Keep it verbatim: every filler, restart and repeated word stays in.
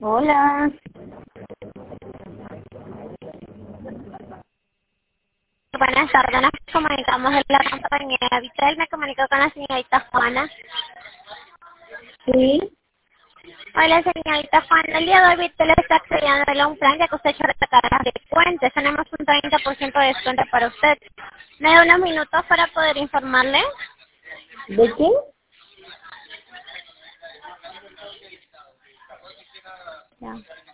Hola. Buenas tardes, nos comunicamos de la compañía Vitel. Me comunico con la señorita Juana. Sí. Hola, señorita Juana. El día de hoy Vitel está accediendo a un plan ya que usted ha hecho recargas de cuentas. Tenemos un treinta por ciento de descuento para usted. ¿Me da unos minutos para poder informarle? ¿De qué? Ya.